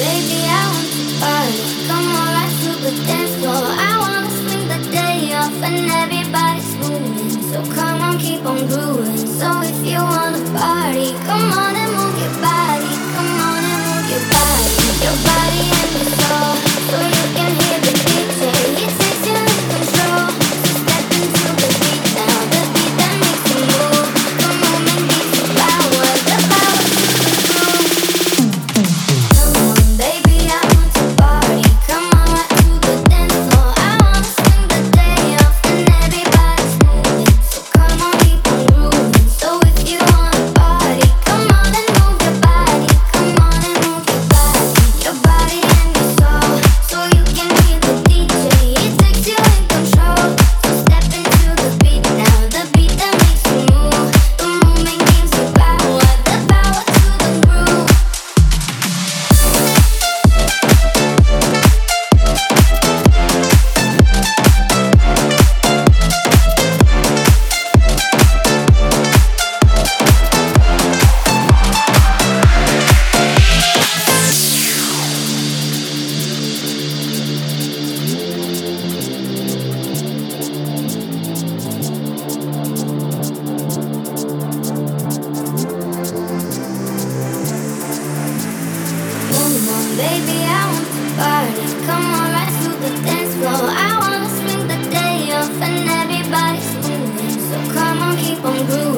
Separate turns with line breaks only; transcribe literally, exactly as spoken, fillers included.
baby, I want to party. Come on, right to the dance floor. I wanna swing the day off and everybody's moving. So come on, keep on grooving. So if you wanna party, come on and move your body. Come on and move your body, your body and your soul. So you can hear the D J. It takes you in control. So step into the beat now, the beat that makes you move. The moment gives you power, the power to the groove. Come on, baby, I want to party. Come on, right to the dance floor. I wanna swing the day off and everybody's moving. So come on, keep on grooving. So if you wanna party, come on and move your body. Come on and move your body, your body and your soul. So you can hear the D J. It takes you in control. So step into the beat now, the beat that makes you move. The moment gives you power, the power to the groove. Come on, baby, I want to party. Come on, right to the dance floor. I wanna swing the day off and everybody's moving. So come on, keep on grooving.